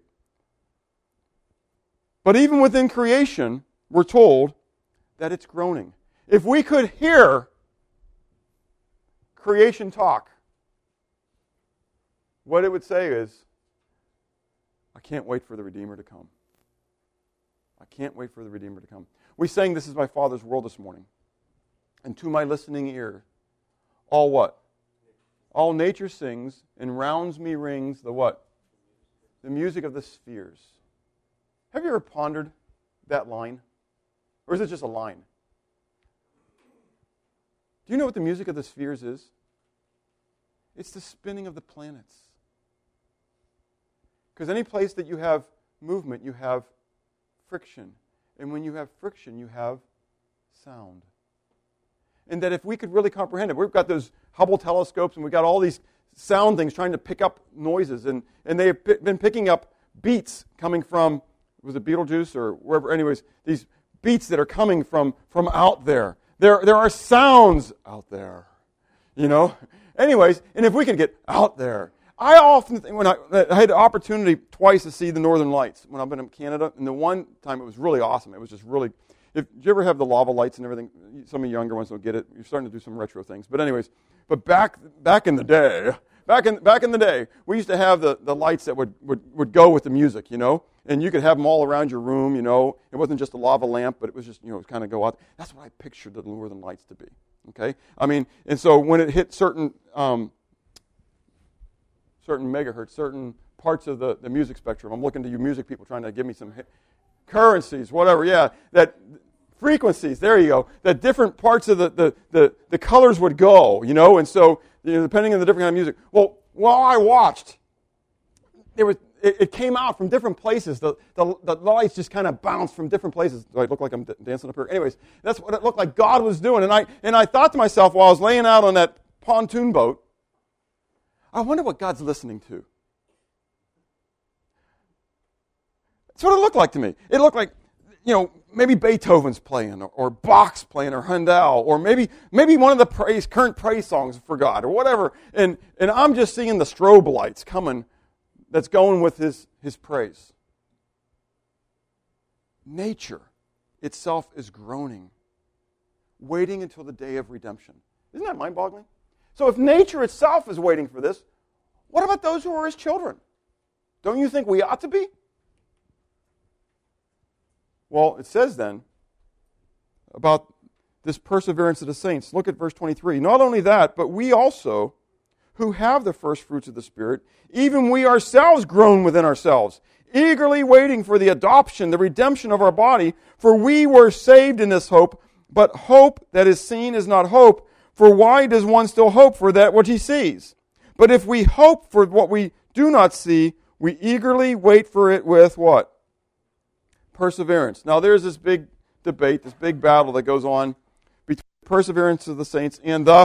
But even within creation, we're told that it's groaning. If we could hear creation talk, what it would say is, I can't wait for the Redeemer to come. I can't wait for the Redeemer to come. We sang This Is My Father's World this morning. And to my listening ear, all what? All nature sings, and rounds me rings the what? The music of the spheres. Have you ever pondered that line? Or is it just a line? Do you know what the music of the spheres is? It's the spinning of the planets. Because any place that you have movement, you have friction. And when you have friction, you have sound. And that if we could really comprehend it, we've got those Hubble telescopes and we've got all these sound things trying to pick up noises. And, and they've p- been picking up beats coming from, was it Beetlejuice or wherever? Anyways, these beats that are coming from, from out there. There, there are sounds out there. You know? Anyways, and if we could get out there. I often think, when I, I had the opportunity twice to see the Northern Lights when I've been in Canada, and the one time it was really awesome. It was just really, if did you ever have the lava lights and everything? Some of you younger ones don't get it. You're starting to do some retro things. But anyways, but back back in the day, back in back in the day, we used to have the, the lights that would, would, would go with the music, you know? And you could have them all around your room, you know? It wasn't just a lava lamp, but it was just, you know, kind of go out. That's what I pictured the Northern Lights to be, okay? I mean, and so when it hit certain... Um, certain megahertz, certain parts of the, the music spectrum. I'm looking to you music people trying to give me some currencies, whatever, yeah, that frequencies, there you go, that different parts of the, the, the, the colors would go, you know, and so, you know, depending on the different kind of music. Well, while I watched, there was, it, it came out from different places. The, the, the lights just kind of bounced from different places. Do I look like I'm d- dancing up here? Anyways, that's what it looked like God was doing. And I, and I thought to myself while I was laying out on that pontoon boat, I wonder what God's listening to. That's what it looked like to me. It looked like, you know, maybe Beethoven's playing, or, or Bach's playing, or Handel, or maybe maybe one of the praise, current praise songs for God, or whatever. And and I'm just seeing the strobe lights coming that's going with his, his praise. Nature itself is groaning, waiting until the day of redemption. Isn't that mind-boggling? So if nature itself is waiting for this, what about those who are his children? Don't you think we ought to be? Well, it says then about this perseverance of the saints. Look at verse twenty-three. Not only that, but we also, who have the first fruits of the Spirit, even we ourselves groan within ourselves, eagerly waiting for the adoption, the redemption of our body. For we were saved in this hope, but hope that is seen is not hope. For why does one still hope for that which he sees? But if we hope for what we do not see, we eagerly wait for it with what? Perseverance. Now there's this big debate, this big battle that goes on between perseverance of the saints and the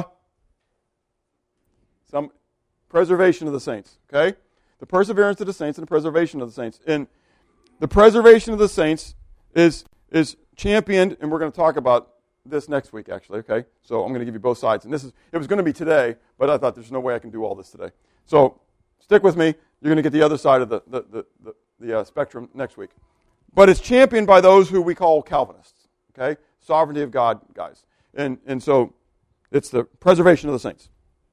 some preservation of the saints. Okay? The perseverance of the saints and the preservation of the saints. And the preservation of the saints is is championed, and we're going to talk about this next week, actually, okay? So I'm going to give you both sides. And this is, it was going to be today, but I thought there's no way I can do all this today. So stick with me. You're going to get the other side of the, the, the, the, the uh, spectrum next week. But it's championed by those who we call Calvinists, okay? Sovereignty of God guys. And, and so it's the preservation of the saints.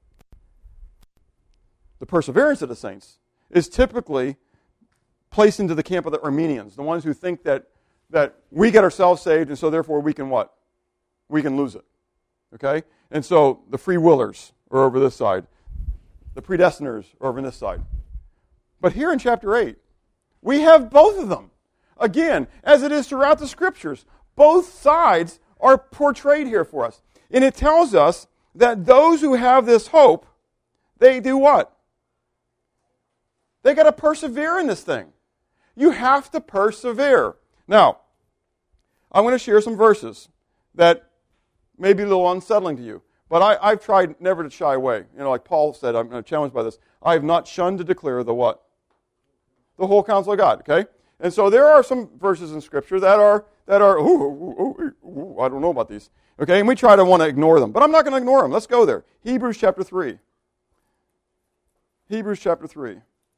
The perseverance of the saints is typically placed into the camp of the Armenians, the ones who think that, that we get ourselves saved, and so therefore we can what? We can lose it, okay? And so the free willers are over this side. The predestiners are over on this side. But here in chapter eight, We have both of them. Again, as it is throughout the Scriptures, both sides are portrayed here for us. And it tells us that those who have this hope, they do what? They got to persevere in this thing. You have to persevere. Now, I'm going to share some verses that may be a little unsettling to you. But I, I've tried never to shy away. You know, like Paul said, I'm challenged by this. I have not shunned to declare the what? The whole counsel of God, okay? And so there are some verses in Scripture that are, that are ooh, ooh, ooh, ooh, I don't know about these. Okay, and we try to want to ignore them. But I'm not going to ignore them. Let's go there. Hebrews chapter three. Hebrews chapter three.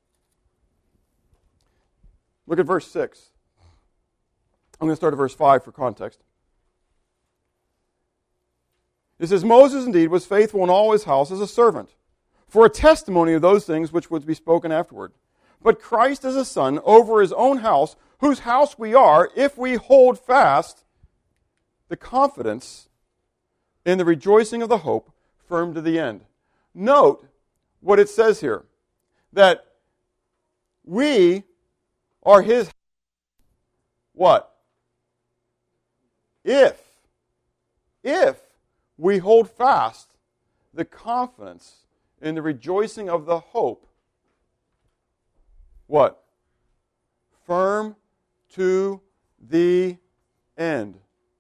Look at verse six. I'm going to start at verse five for context. It says, Moses indeed was faithful in all his house as a servant, for a testimony of those things which would be spoken afterward. But Christ is a son over his own house, whose house we are, if we hold fast the confidence in the rejoicing of the hope firm to the end. Note what it says here, that we are his, what? If, if we hold fast the confidence in the rejoicing of the hope, what? Firm to the end.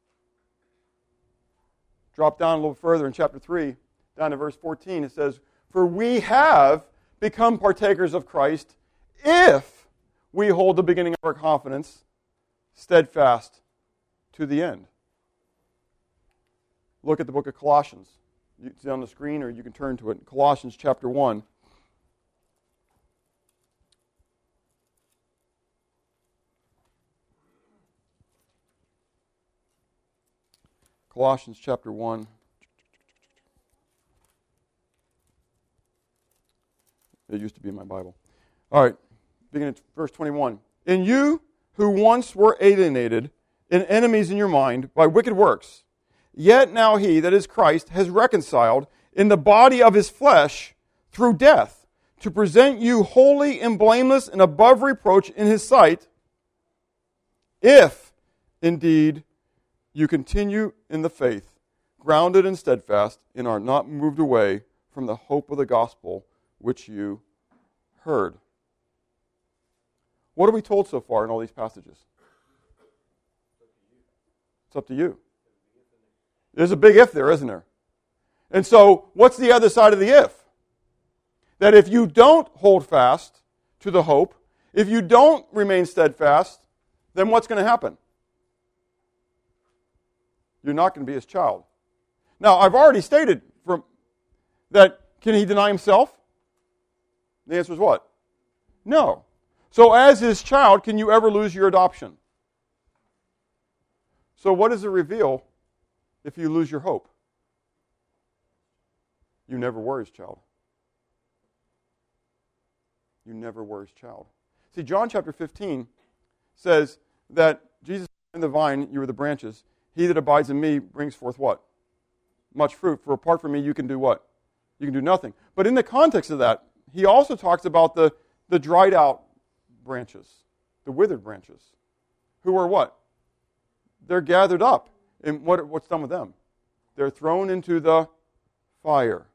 Drop down a little further in chapter three, down to verse fourteen, it says, For we have become partakers of Christ if we hold the beginning of our confidence steadfast to the end. Look at the book of Colossians. It's on the screen, or you can turn to it. Colossians chapter one. Colossians chapter one. It used to be in my Bible. All right, beginning at verse twenty-one. In you who once were alienated and enemies in your mind by wicked works, yet now he, that is Christ, has reconciled in the body of his flesh through death, to present you holy and blameless and above reproach in his sight, if indeed you continue in the faith, grounded and steadfast, and are not moved away from the hope of the gospel which you heard. What are we told so far in all these passages? It's up to you. There's a big if there, isn't there? And so, what's the other side of the if? That if you don't hold fast to the hope, if you don't remain steadfast, then what's going to happen? You're not going to be his child. Now, I've already stated from that, can he deny himself? The answer is what? No. So as his child, can you ever lose your adoption? So what does it reveal if you lose your hope? You never were his child. You never were his child. See, John chapter fifteen says that Jesus is the vine, you are the branches. He that abides in me brings forth what? Much fruit. For apart from me, you can do what? You can do nothing. But in the context of that, he also talks about the, the dried out branches, the withered branches, who are what? They're gathered up. And what, what's done with them? They're thrown into the fire.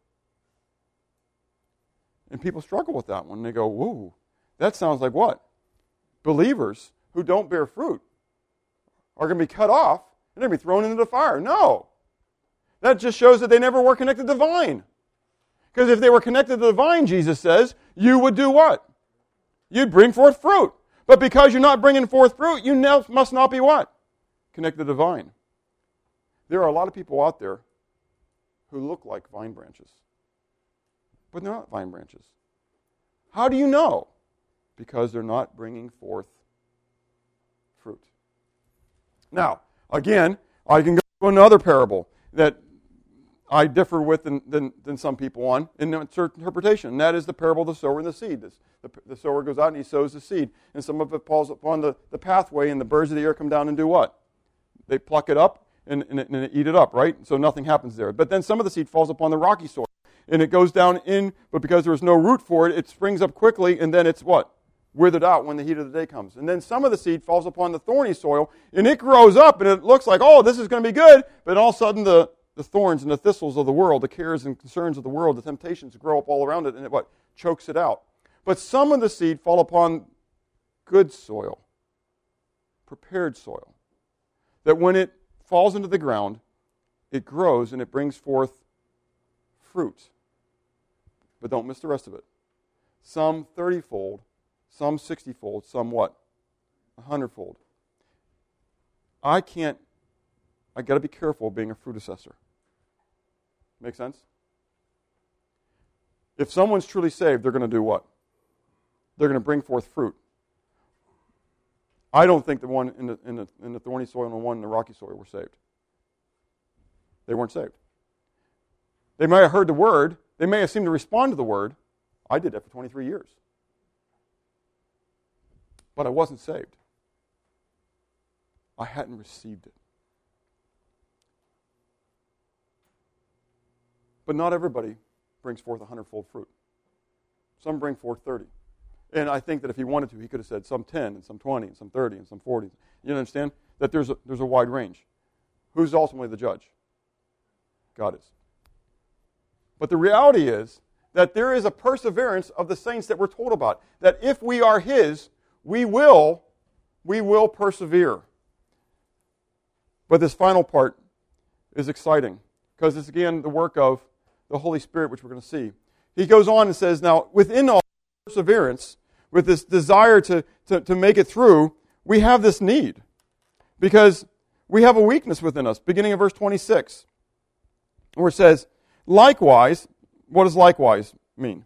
And people struggle with that one. They go, whoa, that sounds like what? Believers who don't bear fruit are going to be cut off and they're going to be thrown into the fire. No. That just shows that they never were connected to the vine. Because if they were connected to the vine, Jesus says, you would do what? You'd bring forth fruit. But because you're not bringing forth fruit, you must not be what? Connected to the vine. There are a lot of people out there who look like vine branches. But they're not vine branches. How do you know? Because they're not bringing forth fruit. Now, again, I can go to another parable that I differ with than, than, than some people on in interpretation. And that is the parable of the sower and the seed. This, the, the sower goes out and he sows the seed. And some of it falls upon the, the pathway, and the birds of the air come down and do what? They pluck it up and, and, and eat it up, right? So nothing happens there. But then some of the seed falls upon the rocky soil. And it goes down in, but because there was no root for it, it springs up quickly, and then it's what? withered out when the heat of the day comes. And then some of the seed falls upon the thorny soil, and it grows up, and it looks like, oh, this is going to be good, but all of a sudden the, the thorns and the thistles of the world, the cares and concerns of the world, the temptations grow up all around it, and it what? Chokes it out. But some of the seed fall upon good soil, prepared soil, that when it falls into the ground, it grows and it brings forth fruit. But don't miss the rest of it. Some thirty-fold, some sixty-fold, some what? A hundredfold. I can't, I got to be careful of being a fruit assessor. Make sense? If someone's truly saved, they're going to do what? They're going to bring forth fruit. I don't think the one in the, in the, in the thorny soil and the one in the rocky soil were saved. They weren't saved. They may have heard the word. They may have seemed to respond to the word. I did that for twenty-three years. But I wasn't saved. I hadn't received it. But not everybody brings forth a hundredfold fruit. Some bring forth thirty. And I think that if he wanted to, he could have said some ten, and some twenty, and some thirty, and some forty. You understand? That there's a, there's a wide range. Who's ultimately the judge? God is. But the reality is that there is a perseverance of the saints that we're told about. That if we are his, we will, we will persevere. But this final part is exciting, because it's again the work of the Holy Spirit, which we're going to see. He goes on and says, now, within all perseverance, with this desire to, to, to make it through, we have this need. Because we have a weakness within us, beginning of verse twenty-six, where it says, likewise, what does likewise mean?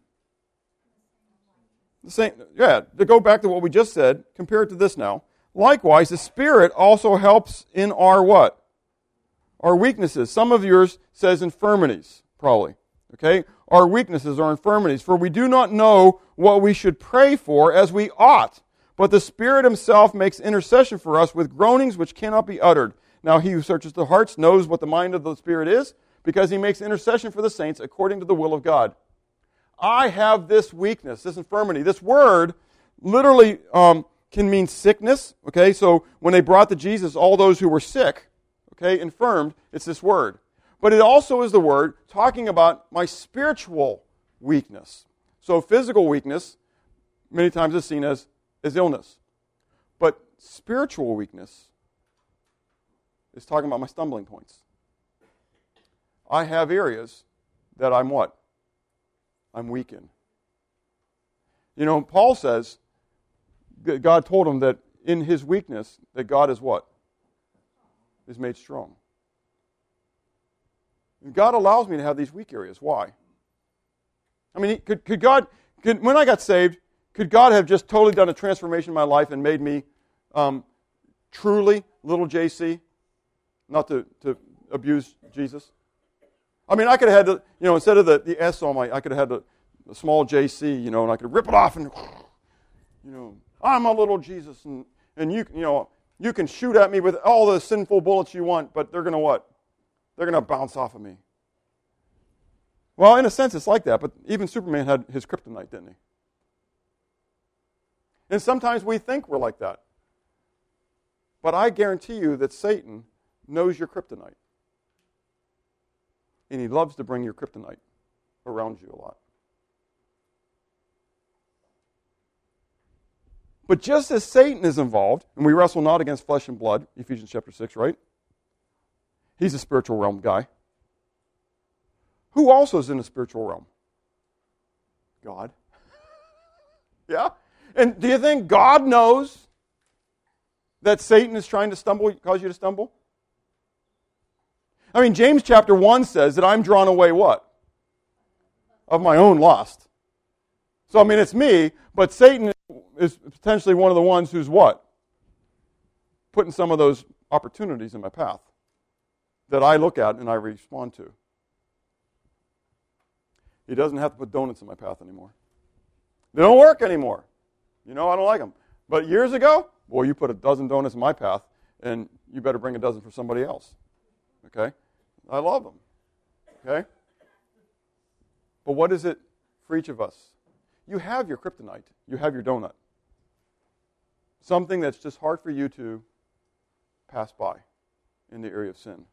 The same, yeah, to go back to what we just said, compare it to this now. Likewise, the Spirit also helps in our what? Our weaknesses. Some of yours says infirmities, probably. Okay? Our weaknesses are infirmities. For we do not know what we should pray for as we ought. But the Spirit himself makes intercession for us with groanings which cannot be uttered. Now he who searches the hearts knows what the mind of the Spirit is, because he makes intercession for the saints according to the will of God. I have this weakness, this infirmity. This word literally um, can mean sickness. Okay, so when they brought to Jesus all those who were sick, okay, infirmed, it's this word. But it also is the word talking about my spiritual weakness. So physical weakness many times is seen as, as illness. But spiritual weakness is talking about my stumbling points. I have areas that I'm what? I'm weak in. You know, Paul says, God told him that in his weakness, that God is what? Is made strong. And God allows me to have these weak areas. Why? I mean, could, could God, could, when I got saved, could God have just totally done a transformation in my life and made me um, truly little J C? Not to, to abuse Jesus. I mean, I could have had, the, you know, instead of the, the S on my, I could have had the, the small J C, you know, and I could rip it off and, you know, I'm a little Jesus, and, and you, you know, you can shoot at me with all the sinful bullets you want, but they're going to what? They're going to bounce off of me. Well, in a sense, it's like that, but even Superman had his kryptonite, didn't he? And sometimes we think we're like that. But I guarantee you that Satan knows your kryptonite. And he loves to bring your kryptonite around you a lot. But just as Satan is involved, and we wrestle not against flesh and blood, Ephesians chapter six, right? He's a spiritual realm guy. Who also is in the spiritual realm? God. Yeah? And do you think God knows that Satan is trying to stumble, cause you to stumble? I mean, James chapter one says that I'm drawn away what? Of my own lust. So, I mean, it's me, but Satan is potentially one of the ones who's what? Putting some of those opportunities in my path that I look at and I respond to. He doesn't have to put donuts in my path anymore. They don't work anymore. You know, I don't like them. But years ago, boy, you put a dozen donuts in my path, and you better bring a dozen for somebody else. Okay? I love them. Okay? But what is it for each of us? You have your kryptonite. You have your donut. something that's just hard for you to pass by in the area of sin.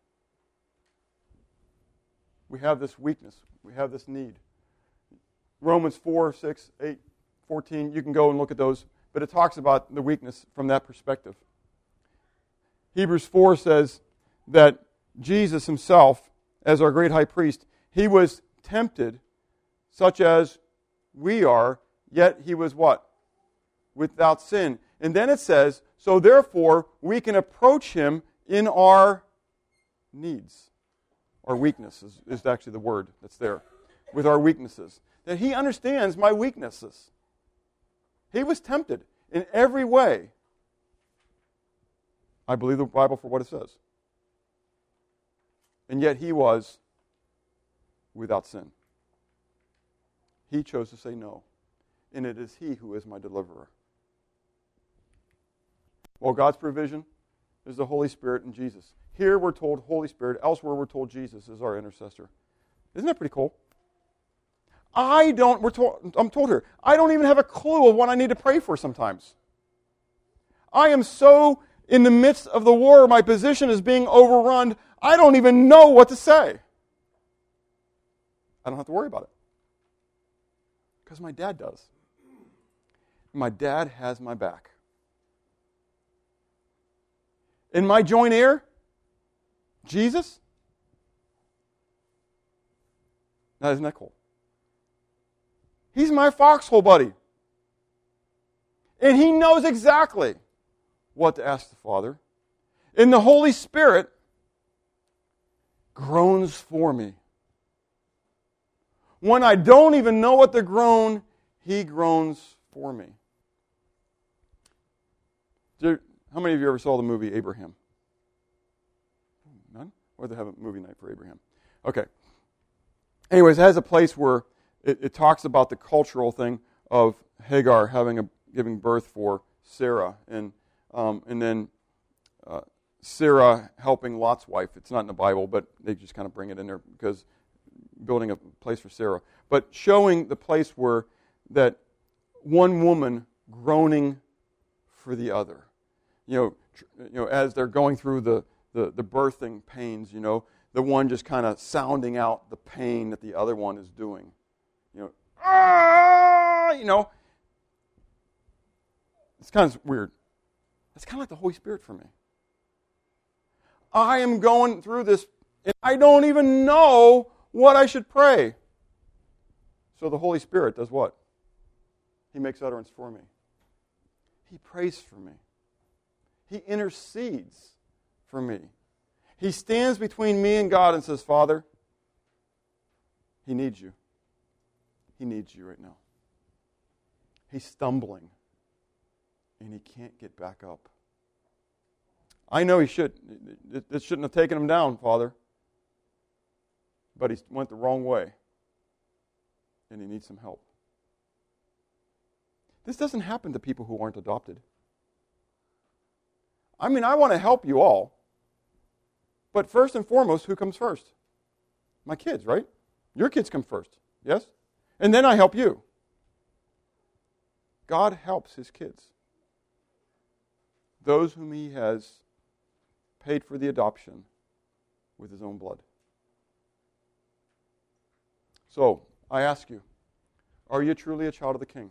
We have this weakness. We have this need. Romans four, six, eight, fourteen, you can go and look at those, but it talks about the weakness from that perspective. Hebrews four says that Jesus himself, as our great high priest, he was tempted such as we are, yet he was what? Without sin. And then it says, so therefore we can approach him in our needs. Our weakness is, is actually the word that's there. With our weaknesses. That he understands my weaknesses. He was tempted in every way. I believe the Bible for what it says. And yet he was without sin. He chose to say no. And it is he who is my deliverer. Well, God's provision is the Holy Spirit and Jesus. Here we're told Holy Spirit. Elsewhere we're told Jesus is our intercessor. Isn't that pretty cool? I don't, we're told, I'm told here, I don't even have a clue of what I need to pray for sometimes. I am so in the midst of the war, my position is being overrun, I don't even know what to say. I don't have to worry about it. Because my dad does. My dad has my back. In my joint heir, Jesus? Now, isn't that cool? He's my foxhole buddy. And he knows exactly what to ask the Father. And the Holy Spirit groans for me. When I don't even know what to groan, he groans for me. Did, how many of you ever saw the movie Abraham? None? Or they have a movie night for Abraham? Okay. Anyways, it has a place where it, it talks about the cultural thing of Hagar having a giving birth for Sarah, and um, and then uh, Sarah helping Lot's wife. It's not in the Bible, but they just kind of bring it in there because building a place for Sarah. But showing the place where that one woman groaning for the other. You know, tr- you know, as they're going through the, the, the birthing pains, you know, the one just kind of sounding out the pain that the other one is doing. You know, ah, you know. It's kind of weird. It's kind of like the Holy Spirit for me. I am going through this, and I don't even know what I should pray. So the Holy Spirit does what? He makes utterance for me. He prays for me. He intercedes for me. He stands between me and God and says, Father, he needs you. He needs you right now. He's stumbling, and he can't get back up. I know he should. It, it shouldn't have taken him down, Father. But he went the wrong way. And he needs some help. This doesn't happen to people who aren't adopted. I mean, I want to help you all. But first and foremost, who comes first? My kids, right? Your kids come first. Yes? And then I help you. God helps his kids. Those whom he has paid for the adoption with his own blood. So, I ask you, are you truly a child of the King?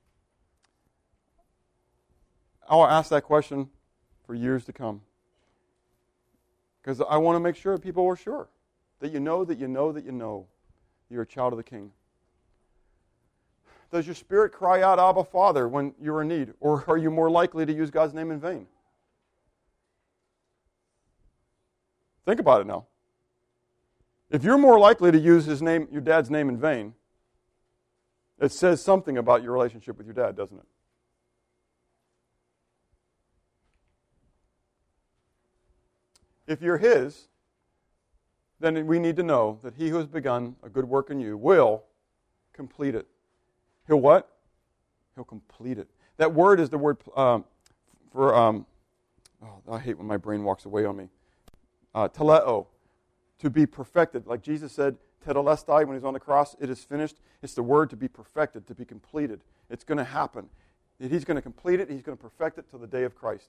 I'll ask that question for years to come. Because I want to make sure people are sure that you know, that you know, that you know you're a child of the King. Does your spirit cry out, Abba, Father, when you're in need? Or are you more likely to use God's name in vain? Think about it now. If you're more likely to use his name, your dad's name in vain, it says something about your relationship with your dad, doesn't it? If you're his, then we need to know that he who has begun a good work in you will complete it. He'll what? He'll complete it. That word is the word um, for, um, oh, I hate when my brain walks away on me. Uh, teleo, to be perfected. Like Jesus said, tetelestai, when he's on the cross, it is finished. It's the word to be perfected, to be completed. It's going to happen. that He's going to complete it, He's going to perfect it till the day of Christ.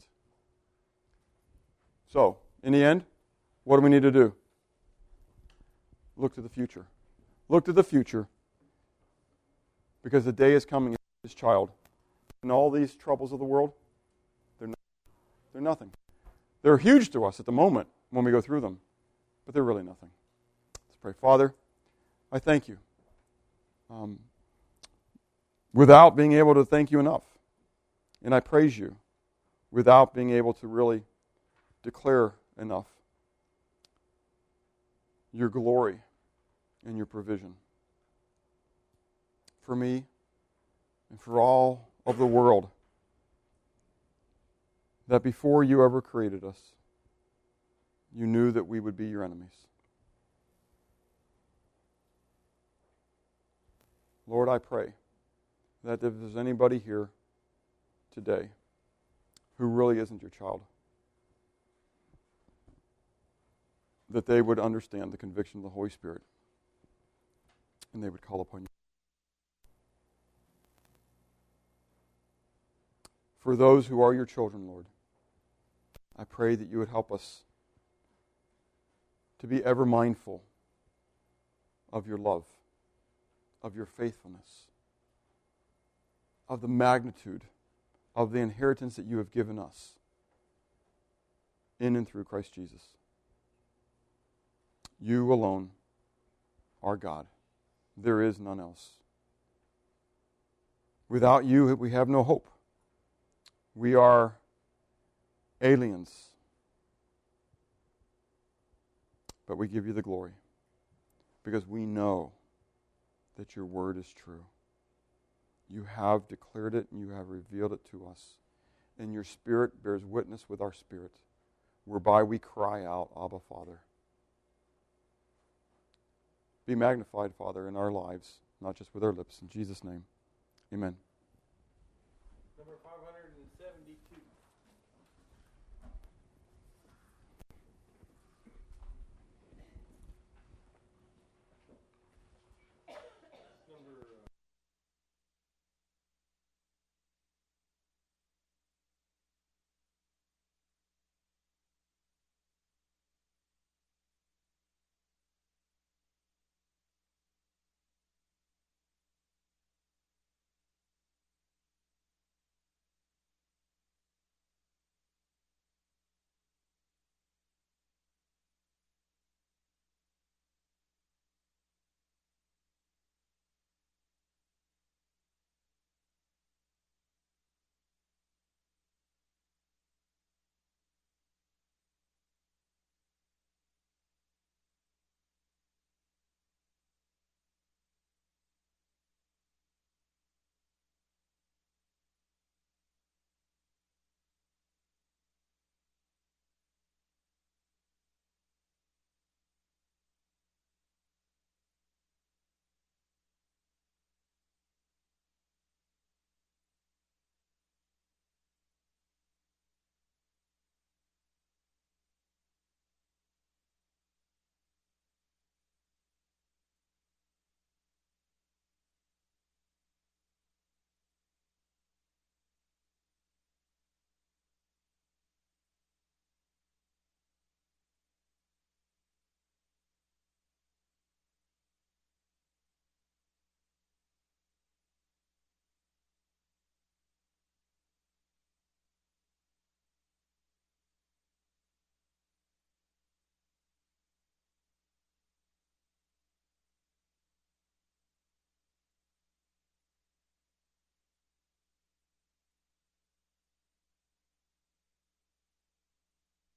So, in the end, what do we need to do? Look to the future. Look to the future, because the day is coming, His child. And all these troubles of the world, they're nothing. They're nothing. They're huge to us at the moment when we go through them, but they're really nothing. Let's pray. Father, I thank You. Um, without being able to thank You enough. And I praise You without being able to really declare enough Your glory and Your provision for me and for all of the world, that before You ever created us, You knew that we would be Your enemies. Lord, I pray that if there's anybody here today who really isn't Your child, that they would understand the conviction of the Holy Spirit and they would call upon You. For those who are Your children, Lord, I pray that You would help us to be ever mindful of Your love, of Your faithfulness, of the magnitude of the inheritance that You have given us in and through Christ Jesus. You alone are God. There is none else. Without You, we have no hope. We are aliens. But we give You the glory because we know that Your word is true. You have declared it and You have revealed it to us. And Your Spirit bears witness with our spirit, whereby we cry out, Abba, Father. Be magnified, Father, in our lives, not just with our lips. In Jesus' name, amen. Number five hundred seventy-two.